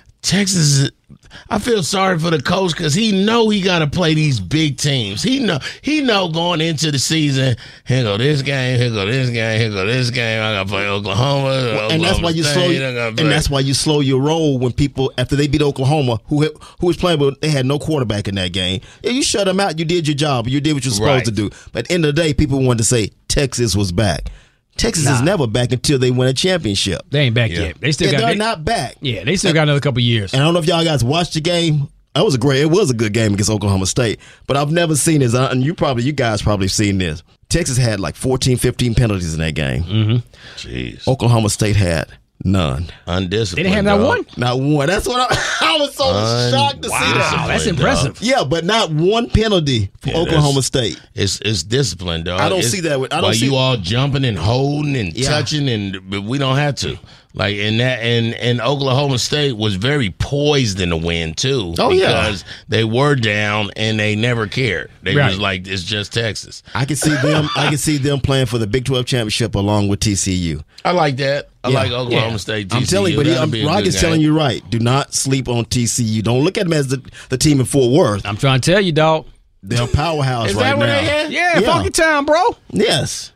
Texas, I feel sorry for the coach because he got to play these big teams. He know going into the season, here go this game, here go this game, here go this game. I got to play Oklahoma. And that's why you slow. And that's why you slow your roll when people, after they beat Oklahoma, who was playing, but they had no quarterback in that game. Yeah, you shut them out. You did your job. You did what you're supposed to do. But at the end of the day, people wanted to say Texas was back. Texas is never back until they win a championship. They ain't back yet. They're not back. Yeah, they still got another couple years. And I don't know if y'all guys watched the game. It was a good game against Oklahoma State. But I've never seen this, and you guys probably seen this. Texas had like 14, 15 penalties in that game. Mm-hmm. Jeez. Oklahoma State had none. Undisciplined. They didn't have that one? Not one. That's what I was so shocked to see that. Wow, that's impressive. Yeah, but not one penalty for Oklahoma State. It's discipline, dog. I don't see that. While you all jumping and holding and touching, but we don't have to. Like and Oklahoma State was very poised in the win too. Oh, because they were down and they never cared. They was like, it's just Texas. I can see them. I can see them playing for the Big 12 championship along with TCU. I like that. I like Oklahoma State. TCU. I'm telling you, but Roger's telling you right. Do not sleep on TCU. Don't look at them as the team in Fort Worth. I'm trying to tell you, dog. They're a powerhouse Is right that what now. they had? Yeah, Funky Town, bro. Yes.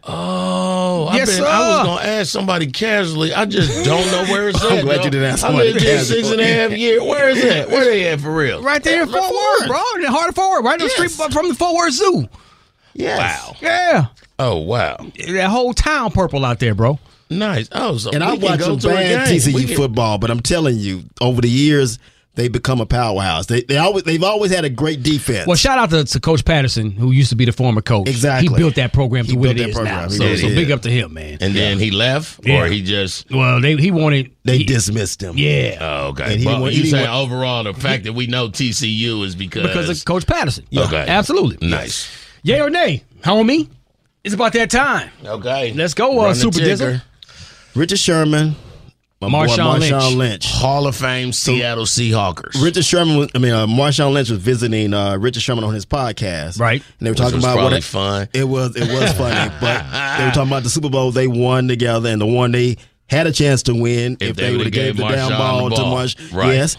Oh, Yes, sir. I was going to ask somebody casually. I just don't know where it's at. I'm glad you didn't ask somebody I lived here 6.5 years. Where is that? Where they at for real? Right there in Fort Worth, bro. In the heart of Fort Worth, right on the street from the Fort Worth Zoo. Yes. Wow. Yeah. Oh, wow. That whole town purple out there, bro. Nice. Oh, so And we I can watch go some to a bad game. TCU football, but I'm telling you, over the years, they become a powerhouse. They've always had a great defense. Well, shout out to Coach Patterson, who used to be the former coach. Exactly. He built that program to He where built it that is program. now. He So did. big up to him, man. And then he left, Yeah. or he just. Well, he wanted. They dismissed him. Yeah. Oh, okay. And he But didn't you want- say overall, the fact that we know TCU is Because of Coach Patterson. Okay. Absolutely. Nice. Yay or nay, homie? It's about that time. Okay. Let's go, Run the Super ticker. Dizzle. Richard Sherman, my boy Marshawn Lynch. Hall of Fame Seattle Seahawkers. Richard Sherman, Marshawn Lynch was visiting Richard Sherman on his podcast. Right. And they were Which talking was about probably what fun. It was funny, but they were talking about the Super Bowl they won together and the one they had a chance to win if they would have gave the down Marshawn ball the to ball. Marsh. Right. Yes.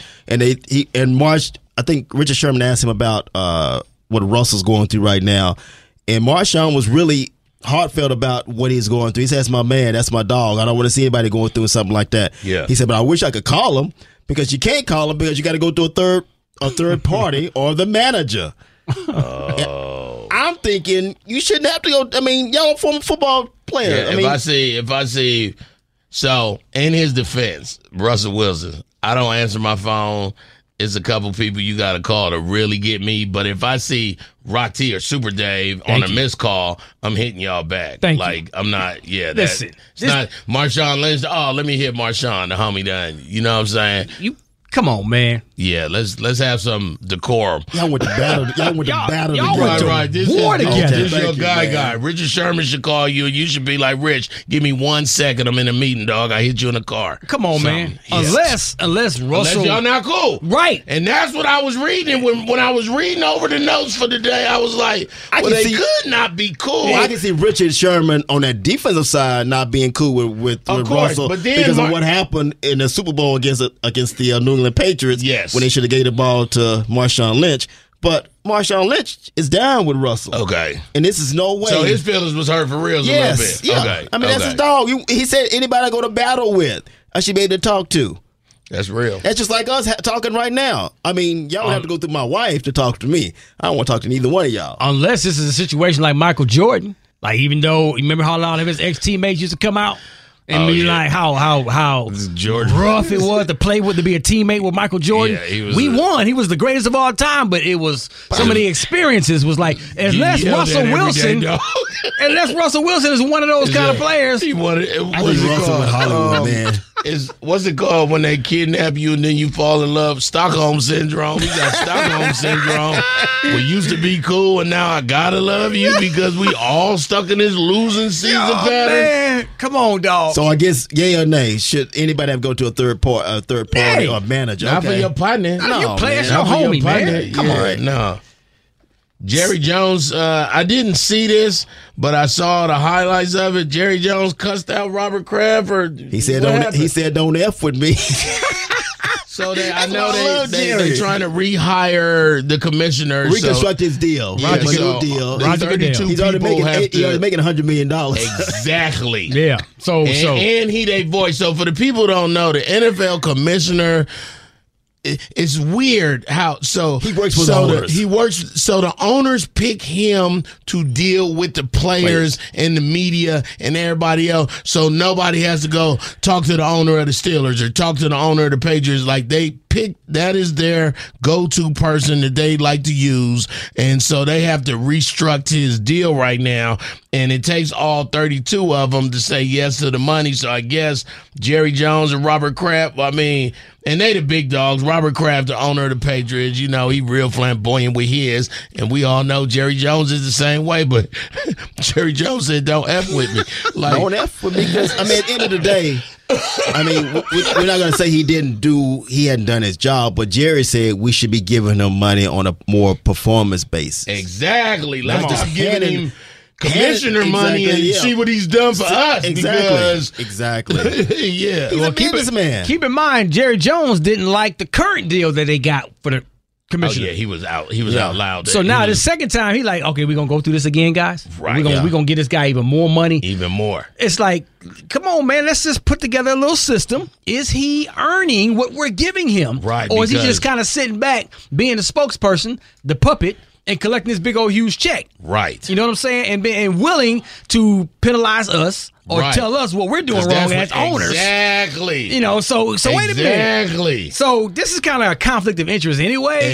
And Marsh, I think Richard Sherman asked him about what Russell's going through right now. And Marshawn was really heartfelt about what he's going through. He said, that's my man, that's my dog. I don't want to see anybody going through something like that. Yeah. He said, but I wish I could call him because you can't call him because you got to go through a third party or the manager. Oh. I'm thinking you shouldn't have to go. I mean, y'all former football player. Yeah, if I see, so in his defense, Russell Wilson, I don't answer my phone. It's a couple people you got to call to really get me. But if I see Rock T or Super Dave on a missed call, I'm hitting y'all back. Thank you. Like, I'm not, Listen, it's not Marshawn Lynch. Oh, let me hit Marshawn, the homie done. You know what I'm saying? Come on, man. Yeah, let's have some decorum. Y'all went to battle. Y'all went to battle. y'all went to Right. This war is together. this Thank your you, guy. man. Richard Sherman should call you, and you should be like, Rich, give me 1 second. I'm in a meeting, dog. I hit you in the car. Come on, man. Yes. Unless Russell. Unless y'all not cool. Right. And that's what I was reading. When I was reading over the notes for the day, I was like, they could not be cool. Well, I can see Richard Sherman on that defensive side not being cool with Of course, Russell but then because of what happened in the Super Bowl against the New England Patriots. Yes. When they should have gave the ball to Marshawn Lynch. But Marshawn Lynch is down with Russell. Okay. And this is no way. So his feelings was hurt for real a little yes, bit. yeah. Okay. I mean, that's his dog. He said anybody I go to battle with, I should be able to talk to. That's real. That's just like us talking right now. I mean, y'all would have to go through my wife to talk to me. I don't want to talk to neither one of y'all. Unless this is a situation like Michael Jordan. Like, even though, remember how a lot of his ex-teammates used to come out and be like how Jordan. rough it was to play with, to be a teammate with Michael Jordan. Yeah, we won. He was the greatest of all time, but it was some of the experiences was like, unless Russell Wilson is one of those kind of players. He wanted. I think Russell with Hollywood, man. What's it called when they kidnap you and then you fall in love? Stockholm syndrome. We got Stockholm syndrome. We used to be cool and now I gotta love you because we all stuck in this losing season pattern. Man, come on, dog. So I guess yay or nay, should anybody have to go to a third party Nay. or manager? Not for your partner. No, you play as Not your for homie, partner. man. Come Yeah, on. No. Jerry Jones, I didn't see this, but I saw the highlights of it. Jerry Jones cussed out Robert Kraft. He said, "Don't F with me." So I know why I love they're Jerry. trying to rehire the commissioner. Reconstruct his deal. Yeah, Roger so deal. Roger Goodell. 32 He's already people have making $100 million. Exactly. Yeah. So And he they voice. So for the people who don't know, the NFL commissioner, it's weird how he works for the owners. He works so the owners pick him to deal with the players and the media and everybody else. So nobody has to go talk to the owner of the Steelers or talk to the owner of the Patriots. Like they that is their go-to person that they like to use, and so they have to restructure his deal right now, and it takes all 32 of them to say yes to the money. So I guess Jerry Jones and Robert Kraft, and they the big dogs. Robert Kraft, the owner of the Patriots, he real flamboyant with his, and we all know Jerry Jones is the same way, but Jerry Jones said, don't F with me. Don't F with me, because, at the end of the day, we're not going to say he hadn't done his job, but Jerry said we should be giving him money on a more performance basis. Exactly. Let's just give him commissioner money and see what he's done for us. Exactly. Yeah. He's a businessman. Keep in mind, Jerry Jones didn't like the current deal that they got for the commissioner. Oh, yeah, he was out. He was out loud. So now the second time, he like, okay, we're going to go through this again, guys. Right. We're going to get this guy even more money. Even more. It's like, come on, man, let's just put together a little system. Is he earning what we're giving him? Right. Or is he just kind of sitting back, being the spokesperson, the puppet, and collecting this big old huge check? Right. You know what I'm saying? And willing to penalize us or tell us what we're doing wrong as owners. Exactly. So wait a minute. Exactly. So this is kind of a conflict of interest anyway.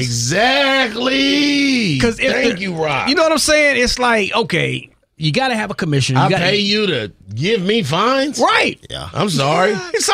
Exactly. Thank you, Rob. You know what I'm saying? It's like, okay, you got to have a commissioner. I pay you to give me fines? Right. Yeah. I'm sorry.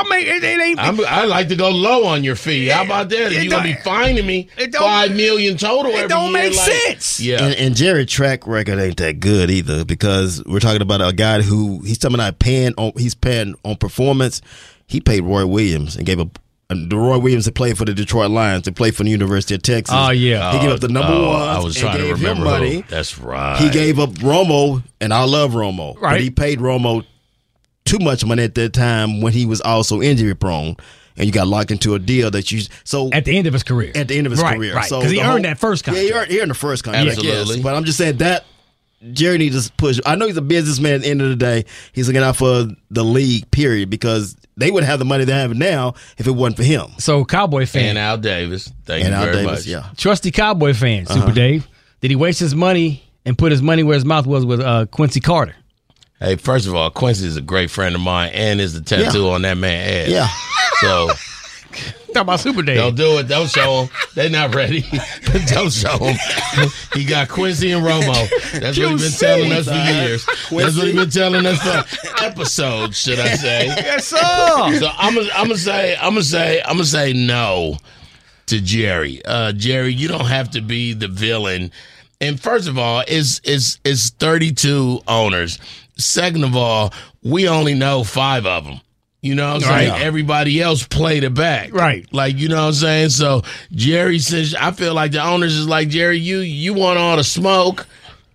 I like to go low on your fee. How about that? If you're going to be fining me $5 million total every year. It don't make sense. Yeah. And Jerry's track record ain't that good either, because we're talking about a guy who he's talking about paying on performance. He paid Roy Williams and gave the Roy Williams that played for the Detroit Lions, that played for the University of Texas. Oh, yeah. He gave up the number one. I was trying to remember money. That's right. He gave up Romo, and I love Romo. Right. But he paid Romo too much money at that time when he was also injury prone. And you got locked into a deal that at the end of his career. At the end of his career. Right, because he earned that first contract. Yeah, he earned the first contract. Absolutely. Yes. But I'm just saying that Jerry needs to push. I know he's a businessman at the end of the day. He's looking out for the league, period, because they wouldn't have the money they have now if it wasn't for him. So, Cowboy fan. And Al Davis. Thank you very much. Yeah. Trusty Cowboy fan, Super Dave. Did he waste his money and put his money where his mouth was with Quincy Carter? Hey, first of all, Quincy is a great friend of mine and is the tattoo on that man's ass. Yeah. So... Talk about Super Dave. Don't do it. Don't show them. They're not ready. Don't show them. He got Quincy and Romo. That's what he's been telling us for years. That's what he's been telling us for episodes, should I say? Yes, sir. So I'm gonna say no to Jerry. Jerry, you don't have to be the villain. And first of all, it's 32 owners. Second of all, we only know 5 of them. You know what I'm saying? Right. Everybody else played it back. Right. Like, you know what I'm saying? So, Jerry says, I feel like the owners is like, Jerry, you want all the smoke.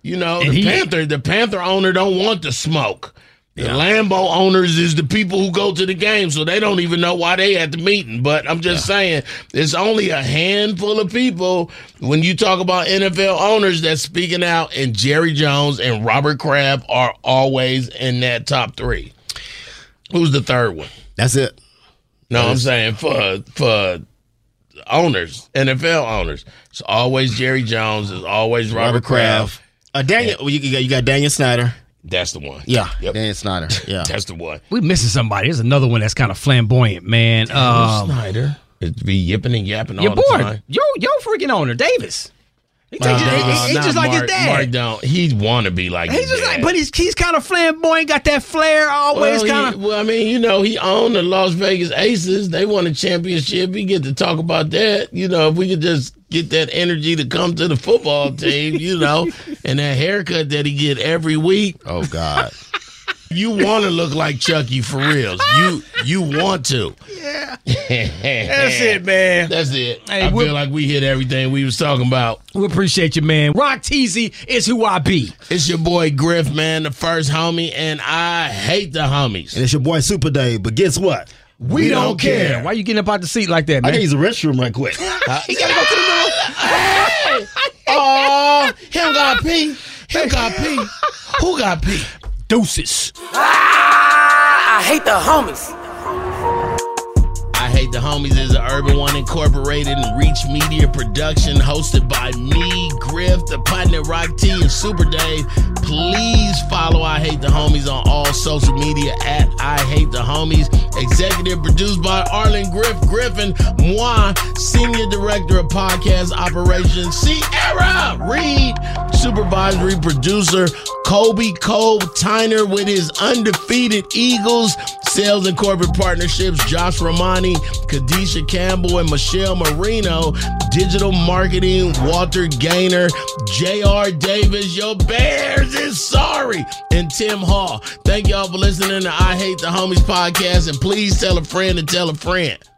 The Panther owner don't want the smoke. The Lambeau owners is the people who go to the game, so they don't even know why they at the meeting. But I'm just saying, there's only a handful of people when you talk about NFL owners that's speaking out, and Jerry Jones and Robert Kraft are always in that top 3. Who's the third one? That's it. No, I'm saying for owners, NFL owners. It's always Jerry Jones. It's always Robert Kraft. Daniel, you got Daniel Snyder. That's the one. Yeah, yep. Daniel Snyder. Yeah, that's the one. We missing somebody. There's another one that's kind of flamboyant, man. Snyder. It'd be yipping and yapping all the time. Yo freaking owner, Davis. He just like his dad. Mark don't. He want to be like his dad. But he's kind of flamboyant, got that flair always kind of. Well, I mean, he owned the Las Vegas Aces. They won a championship. We get to talk about that. If we could just get that energy to come to the football team, and that haircut that he get every week. Oh, God. You want to look like Chucky for real. You want to. Yeah. That's it, man. That's it. Hey, I feel like we hit everything we was talking about. We appreciate you, man. Rock Teasy is who I be. It's your boy Griff, man, the first homie, and I hate the homies. And it's your boy Super Dave, but guess what? We don't care. Why you getting up out the seat like that, man? I can use the restroom right quick. He got to go to the room. Hey! Oh, him got pee. Him got pee. Who got pee? Deuces. I hate the homies. I Hate the Homies is an Urban One Incorporated and Reach Media production hosted by me, Griff, the partner Rock T and Super Dave. Please follow I Hate the Homies on all social media at I Hate the Homies. Executive produced by Arlen Griffin, moi, Senior Director of Podcast Operations, Sierra Reed, Supervisory Producer, Kobe Cole Tyner with his undefeated Eagles, Sales and Corporate Partnerships, Josh Romani, Kadisha Campbell, and Michelle Marino, Digital Marketing, Walter Gaynor, J.R. Davis, your Bears is sorry, and Tim Hall. Thank y'all for listening to I Hate the Homies podcast, and please tell a friend to tell a friend.